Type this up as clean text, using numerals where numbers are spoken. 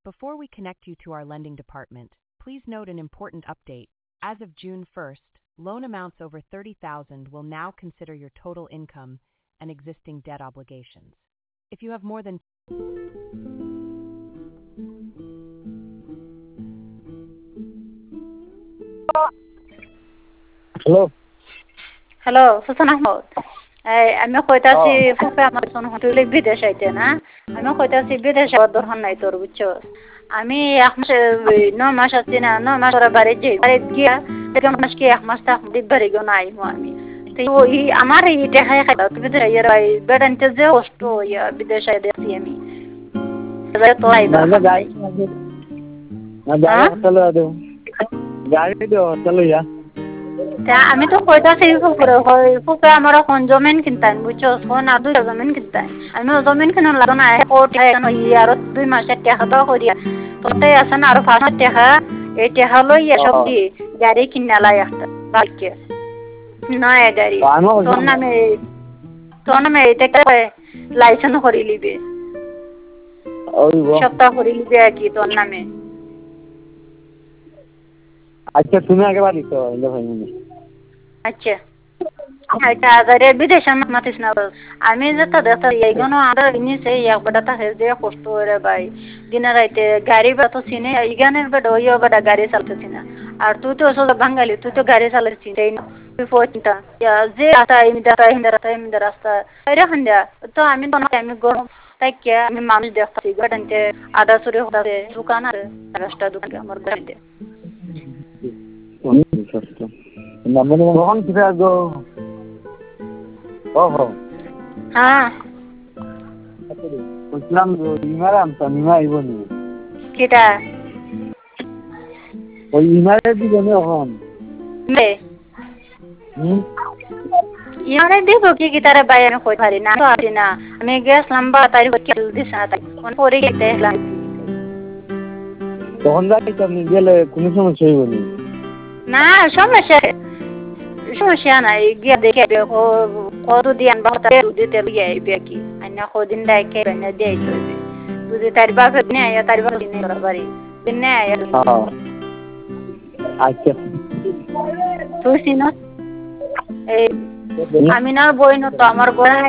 Before we connect you to our lending department, please note an important update. As of June 1st, loan amounts over $30,000 will now consider your total income and existing debt obligations. If you have more than Hello. Hello, Susan Ahmed. আমি কইতাছি ফুফে আমার শোন হোটেলে বিদেশ আইতে না আমি কইতাছি বিদেশ আর দরকার নাই তোর বুঝছো আমি এক মাস 9 মাস আছি না 9 মাস ওরা বাড়ি যাই বাড়ি গিয়া এক মাস কি এক মাস তা দিবারি গো নাই আমি তো ওই আমার এই টাকা খাইতা তুমি তো ইয়ার বেড়ানতে যে কষ্ট ইয়া বিদেশ আইতে আছি আমি তো আইবা না গাড়ি চলো দাও গাড়ি দাও চলো ইয়া আমি তো কইতাছি ফুফে আমার কোন জমিন কিনতাম বুঝছো কোন আর 2 জমিন কিনতাম আমি জমিন কিনা লাগো না কোটি টাকা আর 2 মাসের টাকা দাও করিয়া তোতে আছে না আর 5 টাকা এই টাকা লই সব দি গাড়ি কিনা লাই একটা বাকি নয় গাড়ি তোর নামে এটা লাইসেন্স করি লিবে সপ্তাহ করি লিবে কি তোর নামে আচ্ছা তুমি আগে বাড়ি তো আচ্ছা আচ্ছা আরে বিদেশে মাতিস না আমি যেটা দেখতে এইগুলো আদা জিনিস এই একবারটা থাকে যে কষ্ট করে ভাই দিনে রাইতে গাড়ি বা তো চিনে এইখানের বেড ওইও বেটা গাড়ি চালাতেছি না আর তুই তো আসলে বাঙালি তুই তো গাড়ি চালাচ্ছিস তাই না তুই পয়টা যে রাস্তা এমনি রাস্তা আরে হান্ডা তো আমি তো আমি গরম তাই কে আমি মানুষ দেখতেছি গাড়িতে আদা চুরি হতে দোকান আছে রাস্তা দোকান আমার গাড়িতে Namanya mohon kita go. Oh. হ্যাঁ Islam imaram ta nima iboni. কিটা ওই ইমারে দিবনে এখন মে ইয়ারে দিব কি গিটারে বাইরে আমি কই পারি না তো আছি না আমি গেছলাম বা তাই কি দিছ না তাই কোন পরে গেতে হলাম তখন যাই তুমি গেলে কোনো সমস্যা হইব না না সমস্যা নাই গিয়া দেখে কত দিয়ান বাতা দিতে গিয়ে কি আইনা কদিন ডাইকে না দেই তো তুই তার বাপে নে আয়া তার বাপে নে বাড়ি দিনে আয়া আচ্ছা তুই সিনো এই আমি না বইনো তো আমার গোড়া